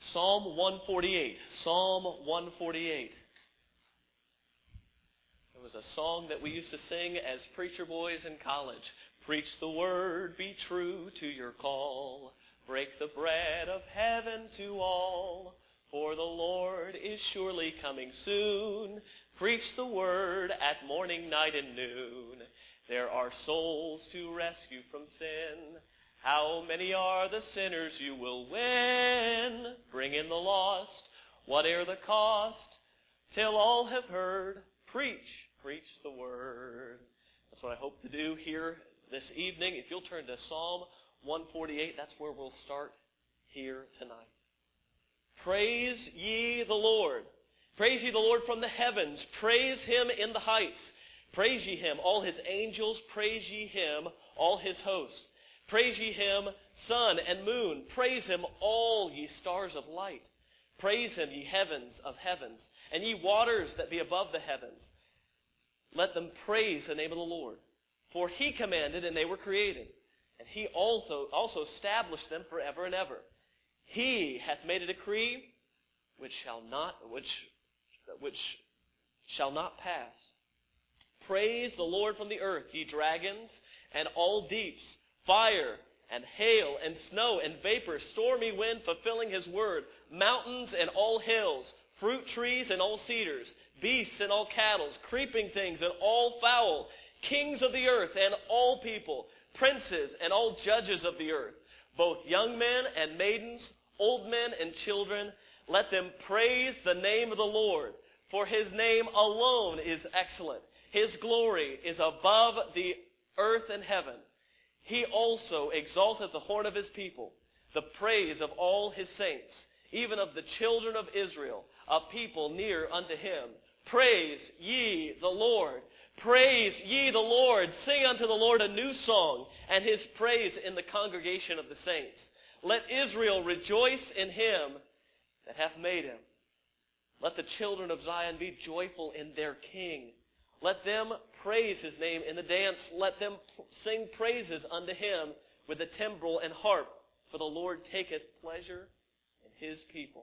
Psalm 148. Psalm 148. It was a song that we used to sing as preacher boys in college. Preach the word, be true to your call. Break the bread of heaven to all. For the Lord is surely coming soon. Preach the word at morning, night, and noon. There are souls to rescue from sin. How many are the sinners you will win? Bring in the lost, whate'er the cost, till all have heard. Preach the word. That's what I hope to do here this evening. If you'll turn to Psalm 148, that's where we'll start here tonight. Praise ye the Lord. Praise ye the Lord from the heavens. Praise him in the heights. Praise ye him, all his angels. Praise ye him, all his hosts. Praise ye him, sun and moon. Praise him, all ye stars of light. Praise him, ye heavens of heavens, and ye waters that be above the heavens. Let them praise the name of the Lord. For he commanded, and they were created. And he also established them forever and ever. He hath made a decree which shall not pass. Praise the Lord from the earth, ye dragons, and all deeps, fire, and hail, and snow, and vapor, stormy wind, fulfilling his word, mountains and all hills, fruit trees and all cedars, beasts and all cattle, creeping things and all fowl, kings of the earth and all people, princes and all judges of the earth, both young men and maidens, old men and children. Let them praise the name of the Lord, for his name alone is excellent. His glory is above the earth and heaven. He also exalteth the horn of his people, the praise of all his saints, even of the children of Israel, a people near unto him. Praise ye the Lord. Praise ye the Lord. Sing unto the Lord a new song, and his praise in the congregation of the saints. Let Israel rejoice in him that hath made him. Let the children of Zion be joyful in their King. Let them praise his name in the dance. Let them sing praises unto him with the timbrel and harp. For the Lord taketh pleasure in his people.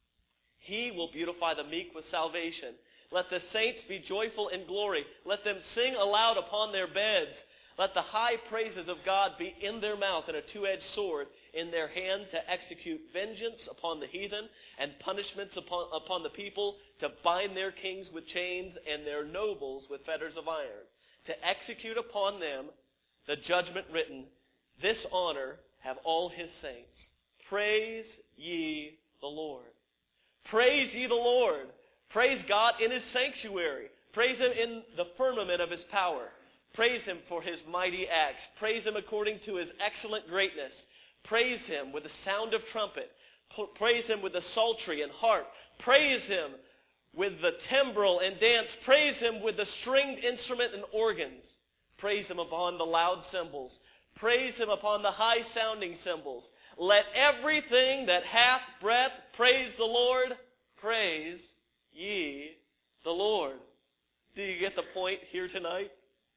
He will beautify the meek with salvation. Let the saints be joyful in glory. Let them sing aloud upon their beds. Let the high praises of God be in their mouth and a two-edged sword in their hand, to execute vengeance upon the heathen and punishments upon the people, to bind their kings with chains and their nobles with fetters of iron, to execute upon them the judgment written. This honor have all his saints. Praise ye the Lord. Praise ye the Lord. Praise God in his sanctuary. Praise him in the firmament of his power. Praise him for his mighty acts. Praise him according to his excellent greatness. Praise him with the sound of trumpet. Praise him with the psaltery and harp. Praise him with the timbrel and dance. Praise him with the stringed instrument and organs. Praise him upon the loud cymbals. Praise him upon the high sounding cymbals. Let everything that hath breath praise the Lord. Praise ye the Lord. Do you get the point here tonight?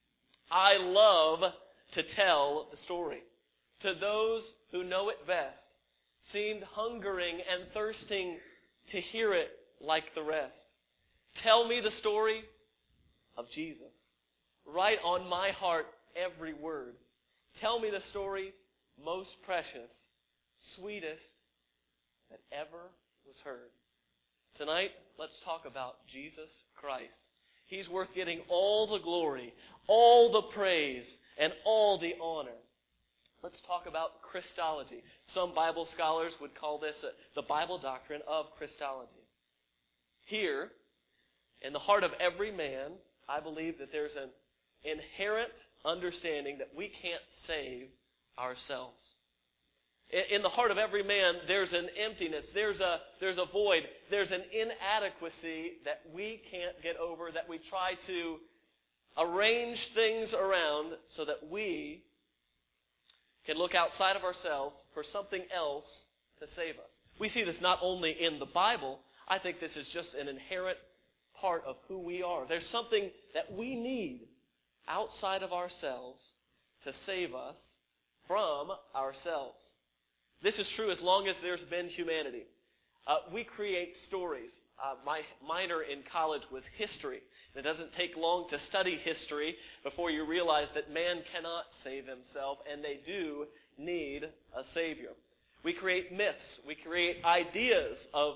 I love to tell the story. To those who know it best, seemed hungering and thirsting to hear it like the rest. Tell me the story of Jesus. Write on my heart every word. Tell me the story most precious, sweetest that ever was heard. Tonight, let's talk about Jesus Christ. He's worth getting all the glory, all the praise, and all the honor. Let's talk about Christology. Some Bible scholars would call this the Bible doctrine of Christology. Here, in the heart of every man, I believe that there's an inherent understanding that we can't save ourselves. In the heart of every man, there's an emptiness, there's a void, there's an inadequacy that we can't get over, that we try to arrange things around so that we can look outside of ourselves for something else to save us. We see this not only in the Bible. I think this is just an inherent part of who we are. There's something that we need outside of ourselves to save us from ourselves. This is true as long as there's been humanity. We create stories. My minor in college was history. It doesn't take long to study history before you realize that man cannot save himself, and they do need a Savior. We create myths. We create ideas of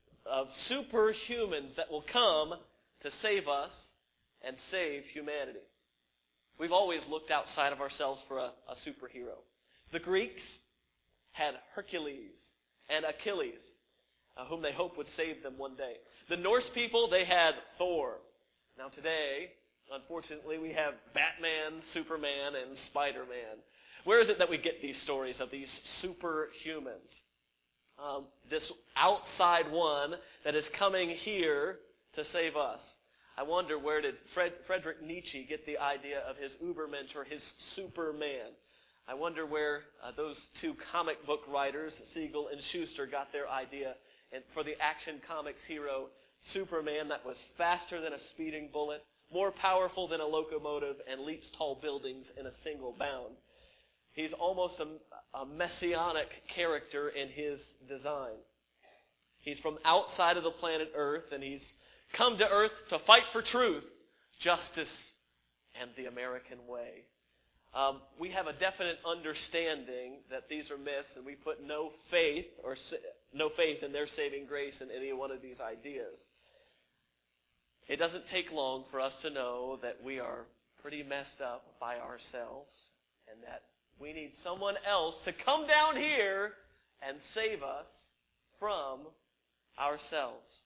superhumans that will come to save us and save humanity. We've always looked outside of ourselves for a superhero. The Greeks had Hercules and Achilles, whom they hoped would save them one day. The Norse people, they had Thor. Now today, unfortunately, we have Batman, Superman, and Spider-Man. Where is it that we get these stories of these superhumans? This outside one that is coming here to save us. I wonder, where did Friedrich Nietzsche get the idea of his Ubermensch, or his Superman? I wonder where those two comic book writers, Siegel and Schuster, got their idea for the Action Comics hero Superman, that was faster than a speeding bullet, more powerful than a locomotive, and leaps tall buildings in a single bound. He's almost a messianic character in his design. He's from outside of the planet Earth, and he's come to Earth to fight for truth, justice, and the American way. We have a definite understanding that these are myths, and we put no faith in their saving grace in any one of these ideas. It doesn't take long for us to know that we are pretty messed up by ourselves, and that we need someone else to come down here and save us from ourselves.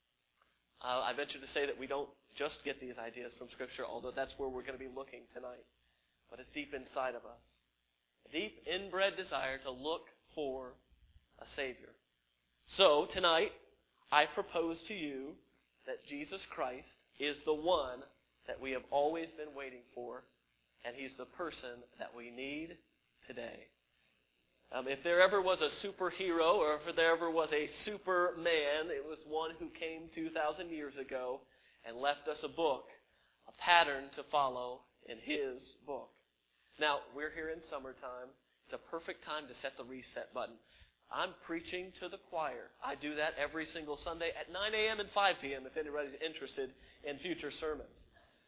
I venture to say that we don't just get these ideas from Scripture, although that's where we're going to be looking tonight. But it's deep inside of us. A deep inbred desire to look for a Savior. So, tonight, I propose to you that Jesus Christ is the one that we have always been waiting for, and He's the person that we need today. If there ever was a superhero, or if there ever was a Superman, it was one who came 2,000 years ago and left us a book, a pattern to follow in His book. Now, we're here in summertime. It's a perfect time to set the reset button. I'm preaching to the choir. I do that every single Sunday at 9 a.m. and 5 p.m. if anybody's interested in future sermons.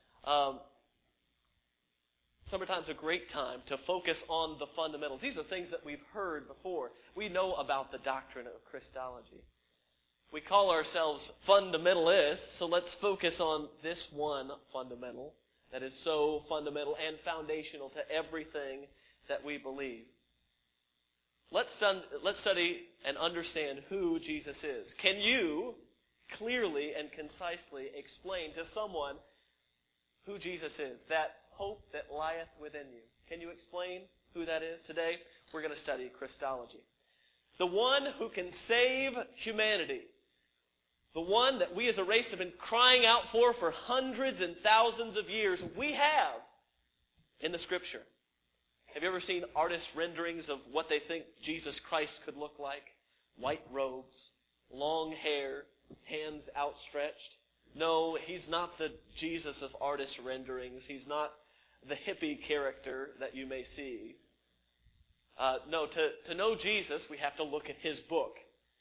Summertime's a great time to focus on the fundamentals. These are things that we've heard before. We know about the doctrine of Christology. We call ourselves fundamentalists, so let's focus on this one fundamental that is so fundamental and foundational to everything that we believe. Let's study and understand who Jesus is. Can you clearly and concisely explain to someone who Jesus is, that hope that lieth within you? Can you explain who that is? Today, we're going to study Christology. The one who can save humanity. The one that we as a race have been crying out for hundreds and thousands of years, we have in the Scripture. Have you ever seen artist renderings of what they think Jesus Christ could look like? White robes, long hair, hands outstretched. No, He's not the Jesus of artist renderings. He's not the hippie character that you may see. No, to know Jesus, we have to look at His book.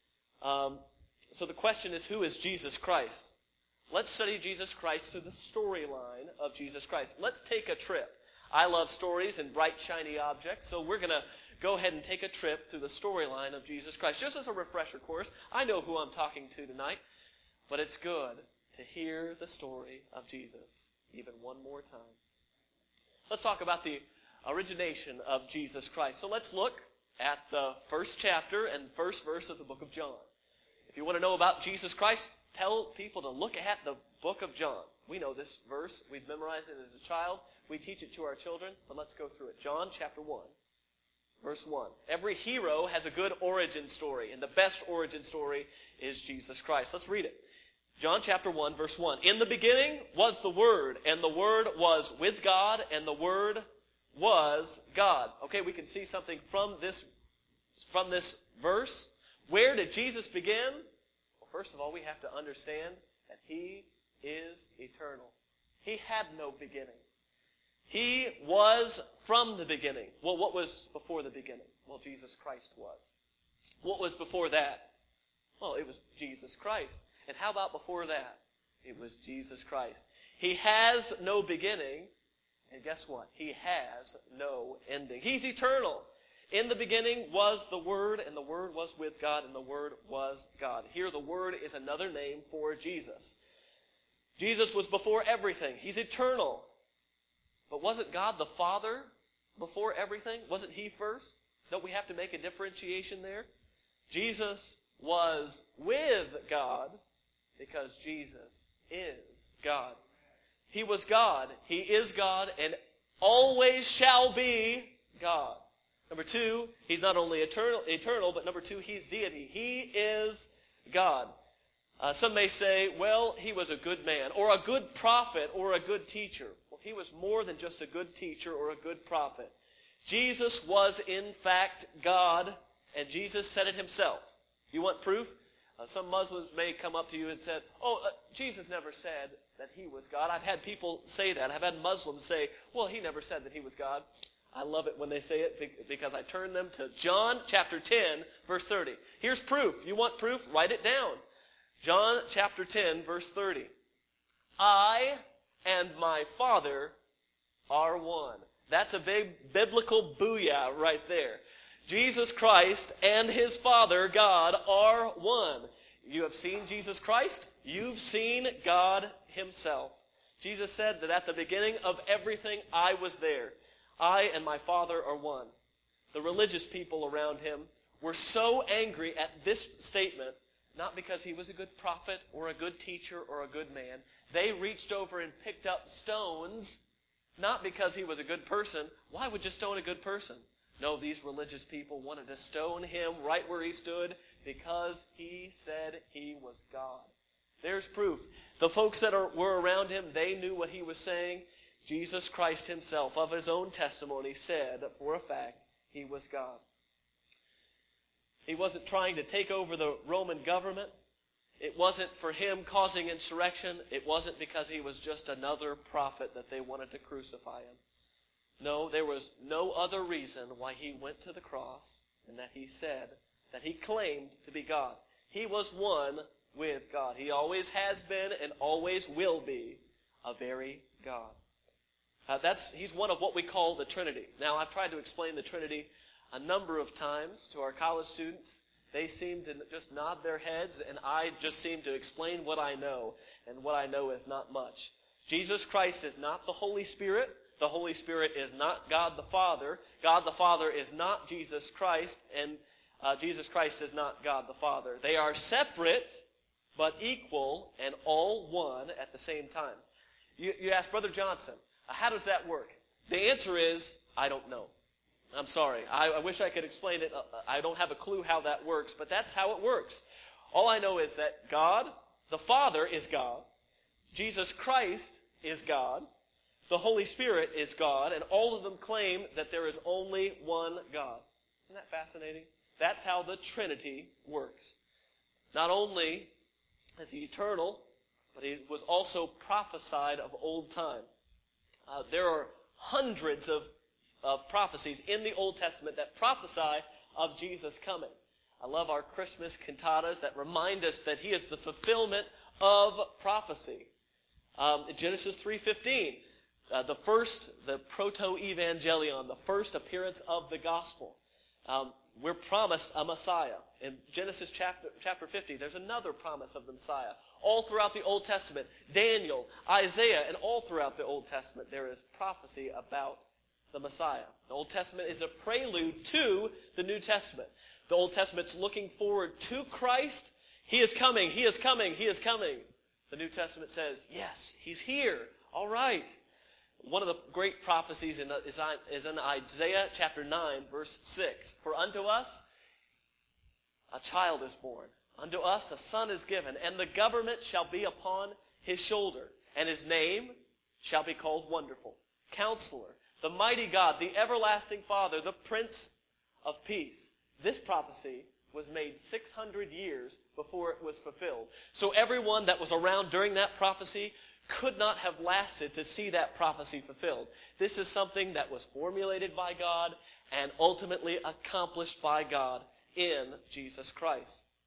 So the question is, who is Jesus Christ? Let's study Jesus Christ through the storyline of Jesus Christ. Let's take a trip. I love stories and bright, shiny objects, so we're going to go ahead and take a trip through the storyline of Jesus Christ. Just as a refresher course, I know who I'm talking to tonight, but it's good to hear the story of Jesus even one more time. Let's talk about the origination of Jesus Christ. So let's look at the first chapter and first verse of the book of John. If you want to know about Jesus Christ, tell people to look at the book of John. We know this verse. We've memorized it as a child. We teach it to our children, but let's go through it. John chapter 1, verse 1. Every hero has a good origin story, and the best origin story is Jesus Christ. Let's read it. John chapter 1, verse 1. In the beginning was the Word, and the Word was with God, and the Word was God. Okay, we can see something from this verse. Where did Jesus begin? Well, first of all, we have to understand that He is eternal. He had no beginning. He was from the beginning. Well, what was before the beginning? Well, Jesus Christ was. What was before that? Well, it was Jesus Christ. And how about before that? It was Jesus Christ. He has no beginning, and guess what? He has no ending. He's eternal. In the beginning was the Word, and the Word was with God, and the Word was God. Here the Word is another name for Jesus. Jesus was before everything. He's eternal. But wasn't God the Father before everything? Wasn't He first? Don't we have to make a differentiation there? Jesus was with God because Jesus is God. He was God. He is God and always shall be God. Number two, He's not only eternal, but number two, He's deity. He is God. Some may say, well, He was a good man, or a good prophet, or a good teacher. Well, He was more than just a good teacher or a good prophet. Jesus was, in fact, God, and Jesus said it Himself. You want proof? Some Muslims may come up to you and say, Jesus never said that He was God. I've had people say that. I've had Muslims say, well, He never said that He was God. I love it when they say it because I turn them to John chapter 10, verse 30. Here's proof. You want proof? Write it down. John chapter 10, verse 30. I and my Father are one. That's a big biblical booyah right there. Jesus Christ and His Father, God, are one. You have seen Jesus Christ. You've seen God Himself. Jesus said that at the beginning of everything, I was there. I and my Father are one. The religious people around Him were so angry at this statement, not because He was a good prophet or a good teacher or a good man. They reached over and picked up stones, not because He was a good person. Why would you stone a good person? No, these religious people wanted to stone Him right where He stood because He said He was God. There's proof. The folks that were around Him, they knew what He was saying. Jesus Christ Himself, of His own testimony, said for a fact He was God. He wasn't trying to take over the Roman government. It wasn't for Him causing insurrection. It wasn't because He was just another prophet that they wanted to crucify Him. No, there was no other reason why He went to the cross and that He said, that He claimed to be God. He was one with God. He always has been and always will be a very God. He's one of what we call the Trinity. Now, I've tried to explain the Trinity a number of times to our college students. They seem to just nod their heads, and I just seem to explain what I know, and what I know is not much. Jesus Christ is not the Holy Spirit. The Holy Spirit is not God the Father. God the Father is not Jesus Christ, and Jesus Christ is not God the Father. They are separate, but equal, and all one at the same time. You ask, Brother Johnson, how does that work? The answer is, I don't know. I'm sorry. I wish I could explain it. I don't have a clue how that works, but that's how it works. All I know is that God, the Father, is God. Jesus Christ is God. The Holy Spirit is God, and all of them claim that there is only one God. Isn't that fascinating? That's how the Trinity works. Not only is He eternal, but He was also prophesied of old time. There are hundreds of prophecies in the Old Testament that prophesy of Jesus coming. I love our Christmas cantatas that remind us that He is the fulfillment of prophecy. Genesis 3:15, the proto-evangelion, the first appearance of the gospel. We're promised a Messiah. In Genesis chapter 50, there's another promise of the Messiah. All throughout the Old Testament, Daniel, Isaiah, and all throughout the Old Testament, there is prophecy about the Messiah. The Old Testament is a prelude to the New Testament. The Old Testament's looking forward to Christ. He is coming, He is coming, He is coming. The New Testament says, yes, He's here. All right. One of the great prophecies is in Isaiah chapter 9, verse 6. For unto us a child is born. Unto us a son is given, and the government shall be upon His shoulder. And His name shall be called Wonderful, Counselor, the Mighty God, the Everlasting Father, the Prince of Peace. This prophecy was made 600 years before it was fulfilled. So everyone that was around during that prophecy could not have lasted to see that prophecy fulfilled. This is something that was formulated by God and ultimately accomplished by God in Jesus Christ.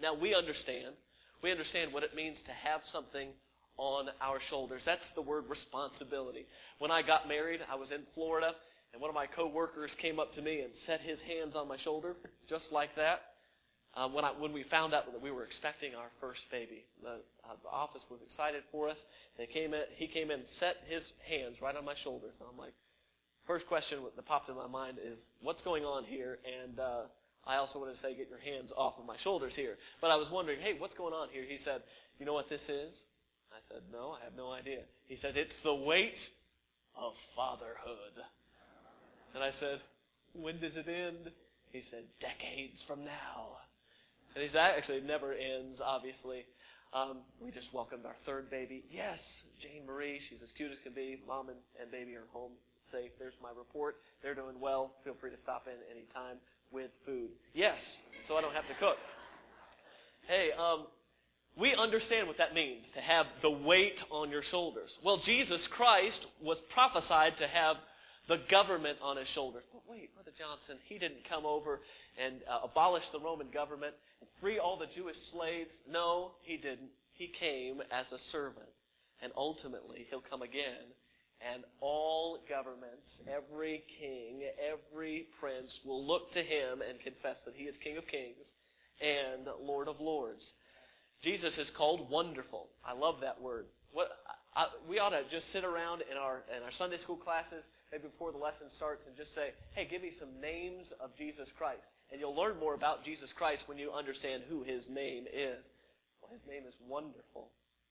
Now we understand what it means to have something on our shoulders. That's the word responsibility. When I got married, I was in Florida, and one of my co-workers came up to me and set his hands on my shoulder, just like that. When we found out that we were expecting our first baby, the office was excited for us. He came in and set his hands right on my shoulders. And I'm like, first question that popped in my mind is, what's going on here? And I also wanted to say, get your hands off of my shoulders here. But I was wondering, hey, what's going on here? He said, you know what this is? I said, no, I have no idea. He said, it's the weight of fatherhood. And I said, when does it end? He said, decades from now. And he said, actually, it never ends, obviously. We just welcomed our third baby. Yes, Jane Marie, she's as cute as can be. Mom and baby are home safe. There's my report. They're doing well. Feel free to stop in anytime with food. Yes, so I don't have to cook. Hey, we understand what that means, to have the weight on your shoulders. Well, Jesus Christ was prophesied to have the government on his shoulders. But wait, Brother Johnson, he didn't come over and abolish the Roman government and free all the Jewish slaves. No, he didn't. He came as a servant. And ultimately, he'll come again. And all governments, every king, every prince will look to him and confess that he is King of Kings and Lord of Lords. Jesus is called Wonderful. I love that word. We ought to just sit around in our Sunday school classes, maybe before the lesson starts, and just say, hey, give me some names of Jesus Christ. And you'll learn more about Jesus Christ when you understand who his name is. Well, his name is Wonderful.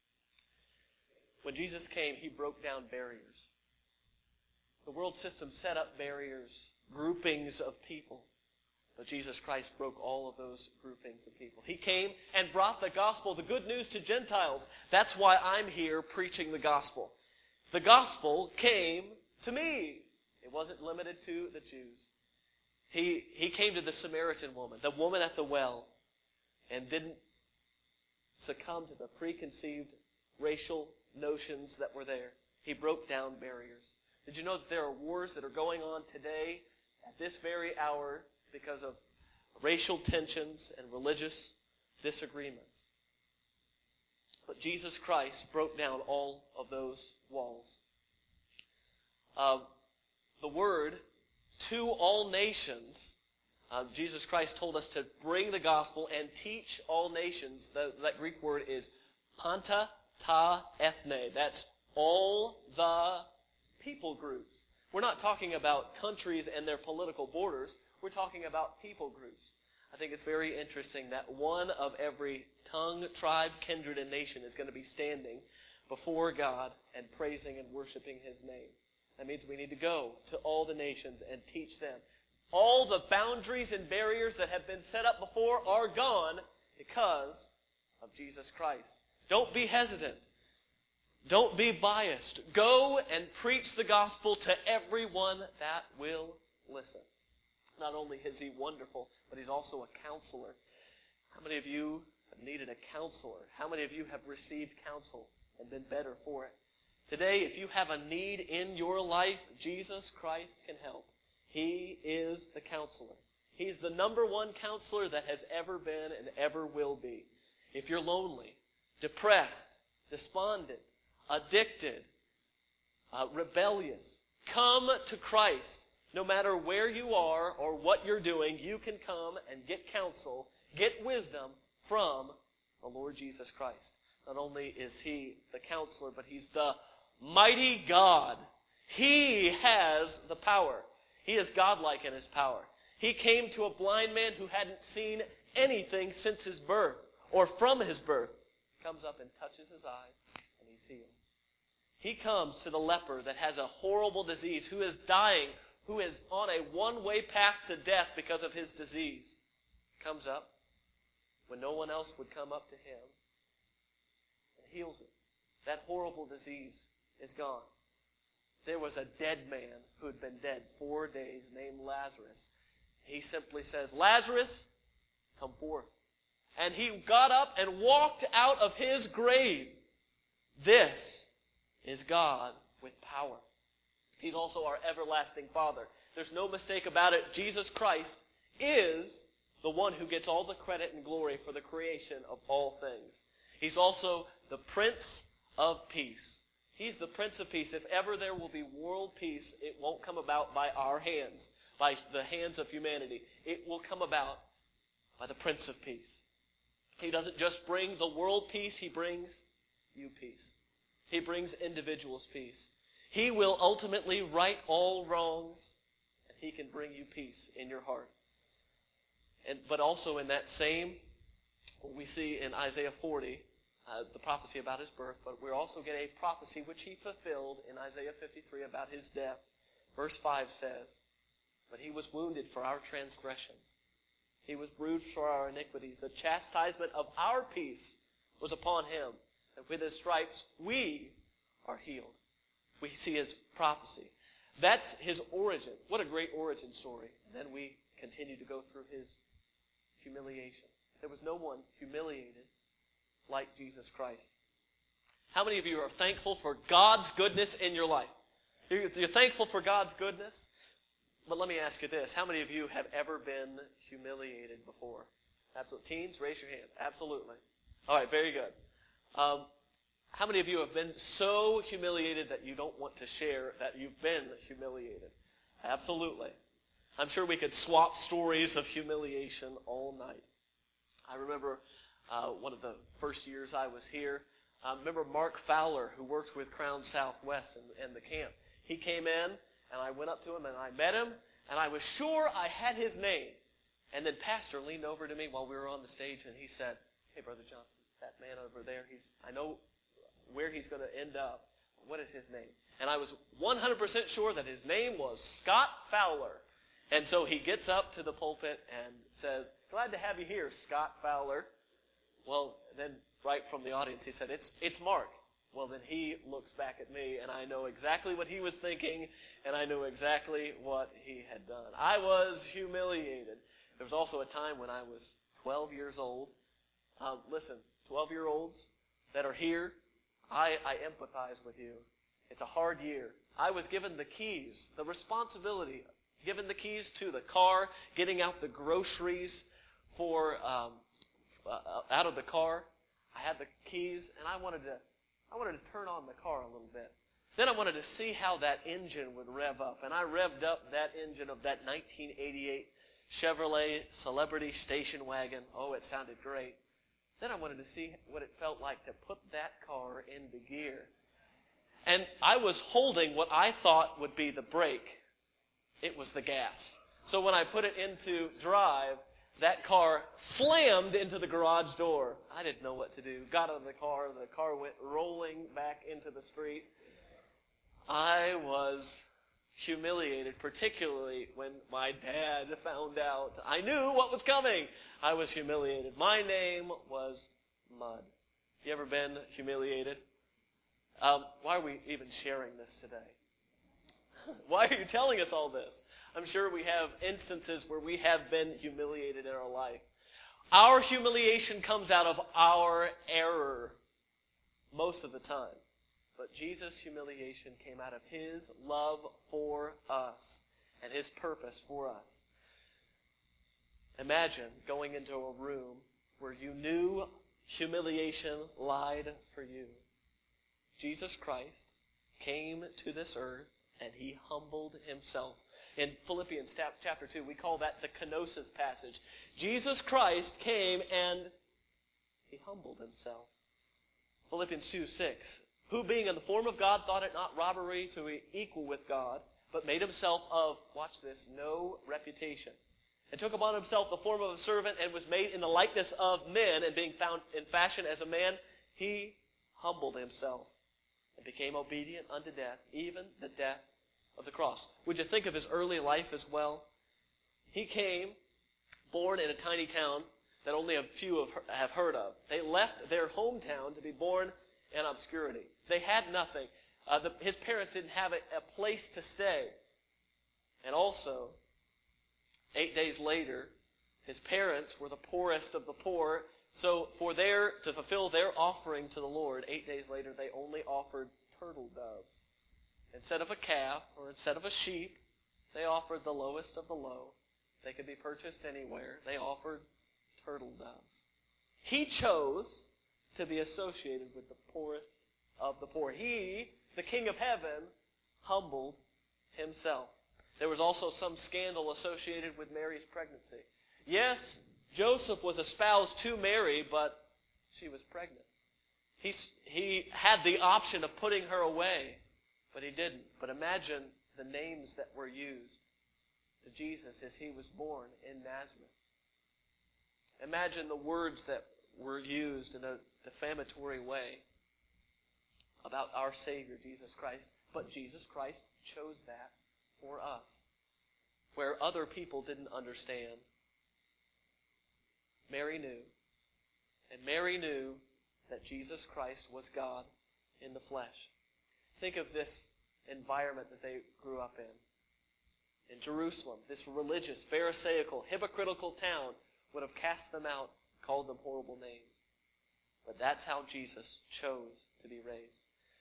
When Jesus came, he broke down barriers. The world system set up barriers, groupings of people. But Jesus Christ broke all of those groupings of people. He came and brought the gospel, the good news, to Gentiles. That's why I'm here preaching the gospel. The gospel came to me. It wasn't limited to the Jews. He came to the Samaritan woman, the woman at the well, and didn't succumb to the preconceived racial notions that were there. He broke down barriers. Did you know that there are wars that are going on today at this very hour because of racial tensions and religious disagreements? But Jesus Christ broke down all of those walls. The word to all nations, Jesus Christ told us to bring the gospel and teach all nations. That Greek word is panta ta ethne. That's all the people groups. We're not talking about countries and their political borders. We're talking about people groups. I think it's very interesting that one of every tongue, tribe, kindred, and nation is going to be standing before God and praising and worshiping his name. That means we need to go to all the nations and teach them. All the boundaries and barriers that have been set up before are gone because of Jesus Christ. Don't be hesitant. Don't be biased. Go and preach the gospel to everyone that will listen. Not only is he wonderful, but he's also a counselor. How many of you have needed a counselor? How many of you have received counsel and been better for it? Today, if you have a need in your life, Jesus Christ can help. He is the counselor. He's the number one counselor that has ever been and ever will be. If you're lonely, depressed, despondent, addicted, rebellious, come to Christ. No matter where you are or what you're doing, you can come and get counsel, get wisdom from the Lord Jesus Christ. Not only is he the counselor, but he's the mighty God. He has the power. He is godlike in his power. He came to a blind man who hadn't seen anything since his birth or from his birth. Comes up and touches his eyes and he's healed. He comes to the leper that has a horrible disease, who is dying, who is on a one-way path to death because of his disease. Comes up when no one else would come up to him and heals it. That horrible disease is gone. There was a dead man who had been dead 4 days named Lazarus. He simply says, Lazarus, come forth. And he got up and walked out of his grave. This is God with power. He's also our everlasting Father. There's no mistake about it. Jesus Christ is the one who gets all the credit and glory for the creation of all things. He's also the Prince of Peace. He's the Prince of Peace. If ever there will be world peace, it won't come about by our hands, by the hands of humanity. It will come about by the Prince of Peace. He doesn't just bring the world peace, he brings you peace. He brings individuals peace. He will ultimately right all wrongs, and he can bring you peace in your heart. But also in that same, what we see in Isaiah 40, the prophecy about his birth, but we're also getting a prophecy which he fulfilled in Isaiah 53 about his death. Verse 5 says, "But he was wounded for our transgressions. He was bruised for our iniquities. The chastisement of our peace was upon him, and with his stripes we are healed." We see his prophecy. That's his origin. What a great origin story. And then we continue to go through his humiliation. There was no one humiliated like Jesus Christ. How many of you are thankful for God's goodness in your life? You're thankful for God's goodness? But let me ask you this. How many of you have ever been humiliated before? Absolutely. Teens, raise your hand. Absolutely. All right, very good. How many of you have been so humiliated that you don't want to share that you've been humiliated? Absolutely. I'm sure we could swap stories of humiliation all night. I remember one of the first years I was here. Remember Mark Fowler, who worked with Crown Southwest in the camp. He came in, and I went up to him, and I met him, and I was sure I had his name. And then Pastor leaned over to me while we were on the stage, and he said, "Hey, Brother Johnson, that man over there, I know where he's going to end up. What is his name?" And I was 100% sure that his name was Scott Fowler. And so he gets up to the pulpit and says, "Glad to have you here, Scott Fowler." Well, then right from the audience he said, it's Mark. Well, then he looks back at me, and I know exactly what he was thinking, and I knew exactly what he had done. I was humiliated. There was also a time when I was 12 years old. Listen, 12-year-olds that are here, I empathize with you. It's a hard year. I was given the keys, the responsibility, given the keys to the car, getting out the groceries for out of the car. I had the keys, and I wanted to turn on the car a little bit. Then I wanted to see how that engine would rev up, and I revved up that engine of that 1988 Chevrolet Celebrity station wagon. Oh, it sounded great. Then I wanted to see what it felt like to put that car into gear. And I was holding what I thought would be the brake. It was the gas. So when I put it into drive, that car slammed into the garage door. I didn't know what to do. Got out of the car went rolling back into the street. I was humiliated, particularly when my dad found out. I knew what was coming. I was humiliated. My name was Mud. You ever been humiliated? Why are we even sharing this today? Why are you telling us all this? I'm sure we have instances where we have been humiliated in our life. Our humiliation comes out of our error most of the time. But Jesus' humiliation came out of his love for us and his purpose for us. Imagine going into a room where you knew humiliation lied for you. Jesus Christ came to this earth and he humbled himself. In Philippians chapter 2, we call that the kenosis passage. Jesus Christ came and he humbled himself. Philippians 2:6, who being in the form of God thought it not robbery to be equal with God, but made himself of, watch this, no reputation. And took upon himself the form of a servant and was made in the likeness of men, and being found in fashion as a man, he humbled himself and became obedient unto death, even the death of the cross. Would you think of his early life as well? He came, born in a tiny town that only a few have heard of. They left their hometown to be born in obscurity. They had nothing. His parents didn't have a place to stay. And also, 8 days later, his parents were the poorest of the poor. So to fulfill their offering to the Lord, 8 days later, they only offered turtle doves. Instead of a calf or instead of a sheep, they offered the lowest of the low. They could be purchased anywhere. They offered turtle doves. He chose to be associated with the poorest of the poor. He, the King of Heaven, humbled himself. There was also some scandal associated with Mary's pregnancy. Yes, Joseph was espoused to Mary, but she was pregnant. He had the option of putting her away, but he didn't. But imagine the names that were used to Jesus as he was born in Nazareth. Imagine the words that were used in a defamatory way about our Savior, Jesus Christ. But Jesus Christ chose that for us, where other people didn't understand. Mary knew. And Mary knew that Jesus Christ was God in the flesh. Think of this environment that they grew up in. In Jerusalem, this religious, pharisaical, hypocritical town would have cast them out, called them horrible names. But that's how Jesus chose to be raised.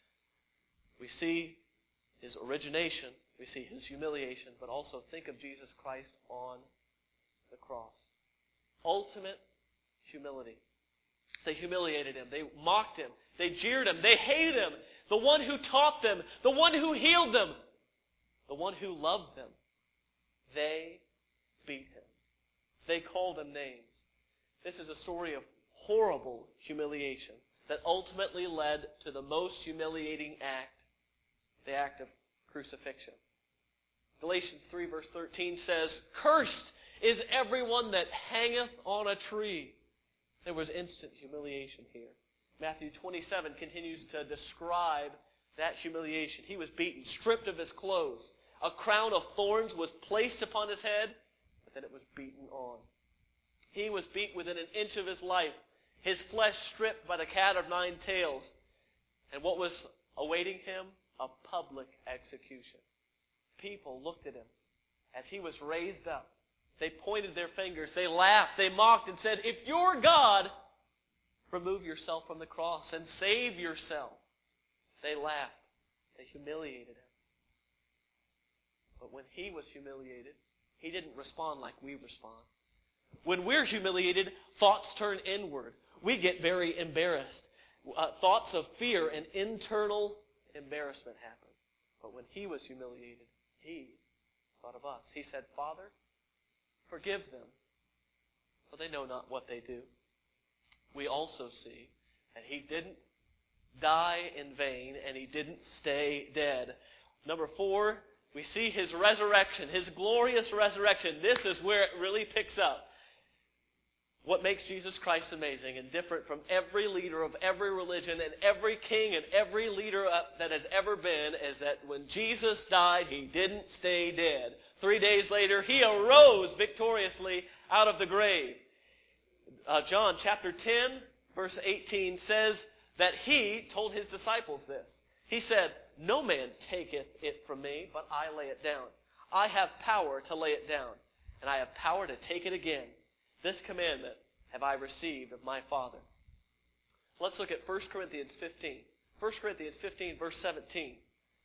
We see his origination, we see his humiliation, but also think of Jesus Christ on the cross. Ultimate humility. They humiliated him. They mocked him. They jeered him. They hated him. The one who taught them, the one who healed them, the one who loved them. They beat him. They called him names. This is a story of horrible humiliation that ultimately led to the most humiliating act, the act of crucifixion. Galatians 3 verse 13 says, "Cursed is everyone that hangeth on a tree." There was instant humiliation here. Matthew 27 continues to describe that humiliation. He was beaten, stripped of his clothes. A crown of thorns was placed upon his head, but then it was beaten on. He was beat within an inch of his life, his flesh stripped by the cat of nine tails. And what was awaiting him? A public execution. People looked at him as he was raised up. They pointed their fingers, they laughed, they mocked and said, "If you're God, remove yourself from the cross and save yourself." They laughed. They humiliated him. But when he was humiliated, he didn't respond like we respond. When we're humiliated, thoughts turn inward. We get very embarrassed. Thoughts of fear and internal embarrassment happen. But when he was humiliated, he thought of us. He said, "Father, forgive them, for they know not what they do." We also see that he didn't die in vain and he didn't stay dead. Number 4, we see his resurrection, his glorious resurrection. This is where it really picks up. What makes Jesus Christ amazing and different from every leader of every religion and every king and every leader that has ever been is that when Jesus died, he didn't stay dead. 3 days later, he arose victoriously out of the grave. John chapter 10, verse 18 says that he told his disciples this. He said, "No man taketh it from me, but I lay it down. I have power to lay it down, and I have power to take it again. This commandment have I received of my Father." Let's look at 1 Corinthians 15. 1 Corinthians 15, verse 17.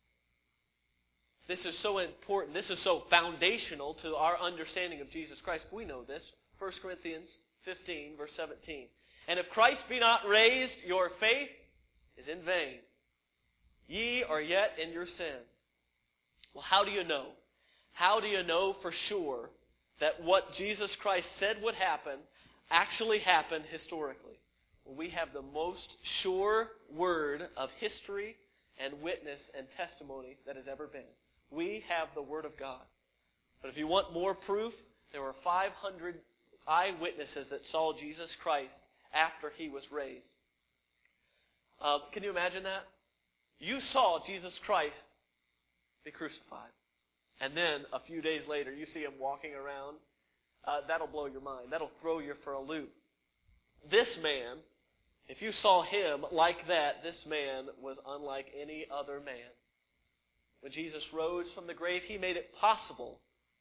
This is so important. This is so foundational to our understanding of Jesus Christ. We know this. 1 Corinthians 15, verse 17. "And if Christ be not raised, your faith is in vain. Ye are yet in your sin." Well, how do you know? How do you know for sure that what Jesus Christ said would happen actually happened historically? Well, we have the most sure word of history and witness and testimony that has ever been. We have the Word of God. But if you want more proof, there were 500 eyewitnesses that saw Jesus Christ after he was raised. Can you imagine that? You saw Jesus Christ be crucified. And then a few days later, you see him walking around. That'll blow your mind. That'll throw you for a loop. This man, if you saw him like that, this man was unlike any other man. When Jesus rose from the grave, he made it possible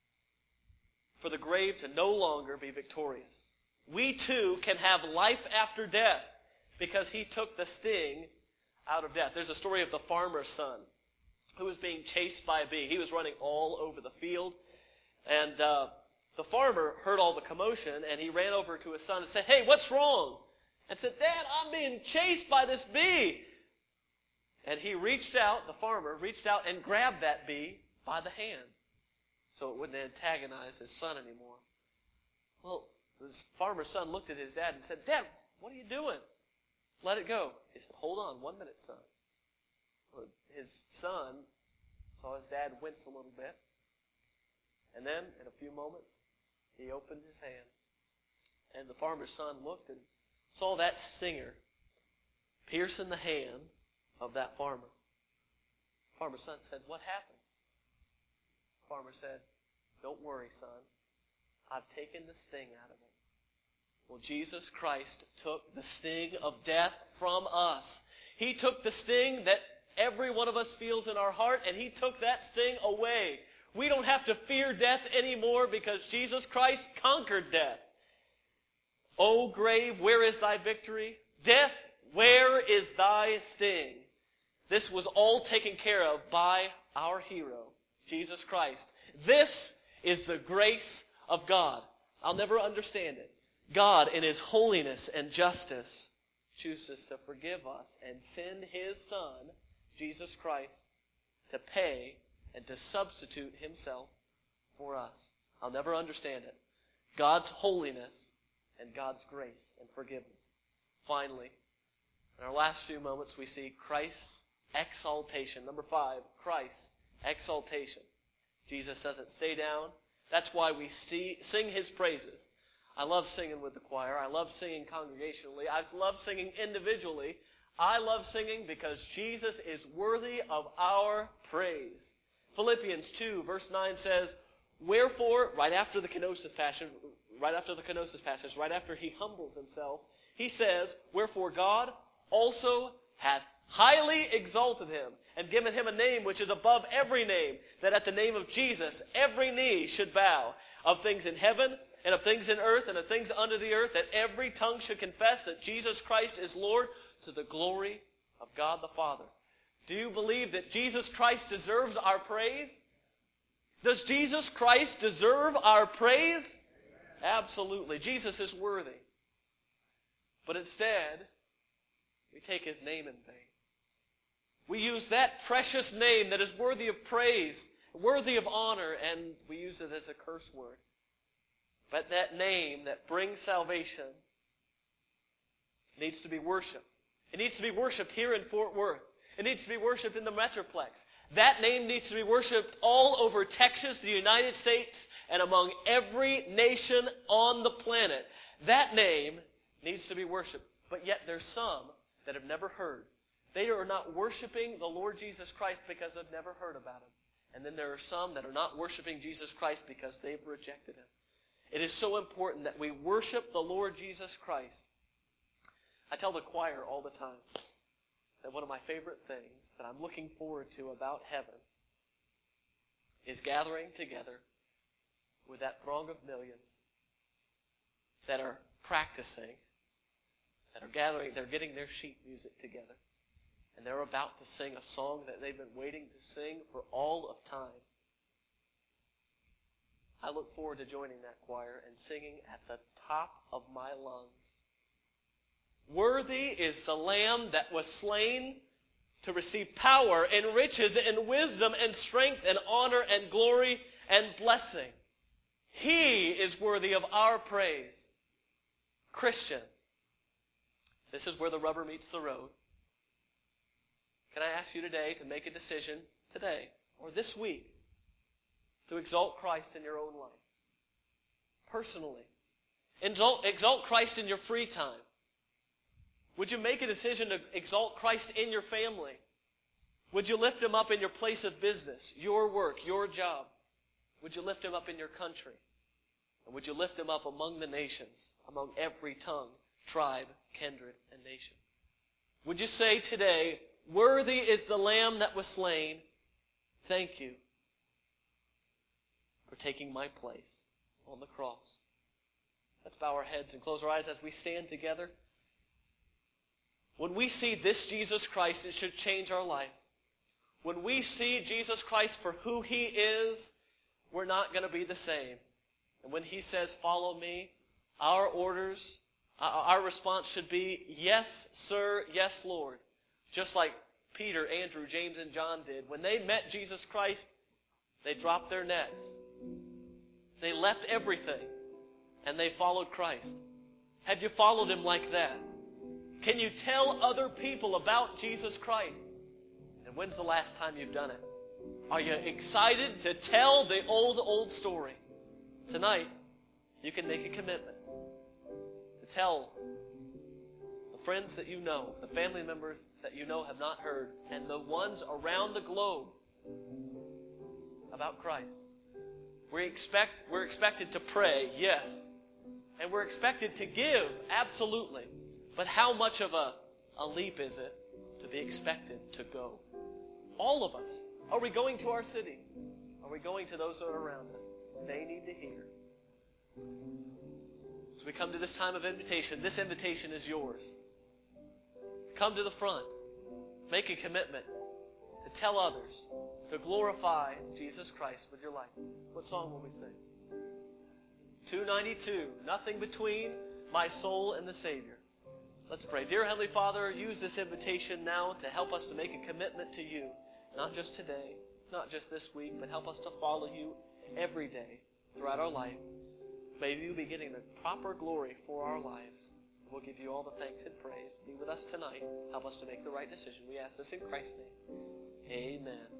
for the grave to no longer be victorious. We too can have life after death because he took the sting out of death. There's a story of the farmer's son who was being chased by a bee. He was running all over the field, and The farmer heard all the commotion, and he ran over to his son and said, "Hey, what's wrong?" And said, "Dad, I'm being chased by this bee." And he the farmer reached out and grabbed that bee by the hand so it wouldn't antagonize his son anymore. Well, this farmer's son looked at his dad and said, "Dad, what are you doing?" "Let it go." He said, "Hold on 1 minute, son." Well, his son saw his dad wince a little bit. And then, in a few moments, he opened his hand. And the farmer's son looked and saw that stinger piercing the hand of that farmer. The farmer's son said, "What happened?" The farmer said, "Don't worry, son. I've taken the sting out of it." Well, Jesus Christ took the sting of death from us. He took the sting that every one of us feels in our heart, and He took that sting away. We don't have to fear death anymore because Jesus Christ conquered death. O grave, where is thy victory? Death, where is thy sting? This was all taken care of by our hero, Jesus Christ. This is the grace of God. I'll never understand it. God, in His holiness and justice, chooses to forgive us and send His Son, Jesus Christ, to pay and to substitute Himself for us. I'll never understand it. God's holiness and God's grace and forgiveness. Finally, in our last few moments, we see Christ's exaltation. Number 5, Christ's exaltation. Jesus doesn't stay down. That's why we sing His praises. I love singing with the choir. I love singing congregationally. I love singing individually. I love singing because Jesus is worthy of our praise. Philippians 2, verse 9 says, "Wherefore," right after the kenosis passage, right after He humbles Himself, He says, "Wherefore God also hath highly exalted Him, and given Him a name which is above every name, that at the name of Jesus every knee should bow, of things in heaven, and of things in earth, and of things under the earth, that every tongue should confess that Jesus Christ is Lord, to the glory of God the Father." Do you believe that Jesus Christ deserves our praise? Does Jesus Christ deserve our praise? Absolutely. Jesus is worthy. But instead, we take His name in vain. We use that precious name that is worthy of praise, worthy of honor, and we use it as a curse word. But that name that brings salvation needs to be worshipped. It needs to be worshipped here in Fort Worth. It needs to be worshipped in the Metroplex. That name needs to be worshipped all over Texas, the United States, and among every nation on the planet. That name needs to be worshipped. But yet there's some that have never heard. They are not worshiping the Lord Jesus Christ because they've never heard about Him. And then there are some that are not worshiping Jesus Christ because they've rejected Him. It is so important that we worship the Lord Jesus Christ. I tell the choir all the time that one of my favorite things that I'm looking forward to about heaven is gathering together with that throng of millions that are practicing, that are gathering, they're getting their sheet music together, and they're about to sing a song that they've been waiting to sing for all of time. I look forward to joining that choir and singing at the top of my lungs. Worthy is the Lamb that was slain to receive power and riches and wisdom and strength and honor and glory and blessing. He is worthy of our praise. Christian, this is where the rubber meets the road. Can I ask you today to make a decision today or this week to exalt Christ in your own life? Personally. Exalt Christ in your free time. Would you make a decision to exalt Christ in your family? Would you lift Him up in your place of business, your work, your job? Would you lift Him up in your country? And would you lift Him up among the nations, among every tongue, tribe, kindred, and nation? Would you say today, worthy is the Lamb that was slain. Thank you for taking my place on the cross. Let's bow our heads and close our eyes as we stand together. When we see this Jesus Christ, it should change our life. When we see Jesus Christ for who He is, we're not going to be the same. And when he says, follow me, our orders, our response should be, yes, sir, yes, Lord. Just like Peter, Andrew, James, and John did. When they met Jesus Christ, they dropped their nets. They left everything, and they followed Christ. Have you followed him like that? Can you tell other people about Jesus Christ? And when's the last time you've done it? Are you excited to tell the old story? Tonight, you can make a commitment to tell the friends that you know, the family members that you know have not heard, and the ones around the globe about Christ. We're expected to pray, yes. And we're expected to give, absolutely. But how much of a leap is it to be expected to go? All of us. Are we going to our city? Are we going to those that are around us? They need to hear. As we come to this time of invitation, this invitation is yours. Come to the front. Make a commitment to tell others, to glorify Jesus Christ with your life. What song will we sing? 292, Nothing Between My Soul and the Savior. Let's pray. Dear Heavenly Father, use this invitation now to help us to make a commitment to you. Not just today, not just this week, but help us to follow you every day throughout our life. May you be getting the proper glory for our lives. We'll give you all the thanks and praise. Be with us tonight. Help us to make the right decision. We ask this in Christ's name. Amen.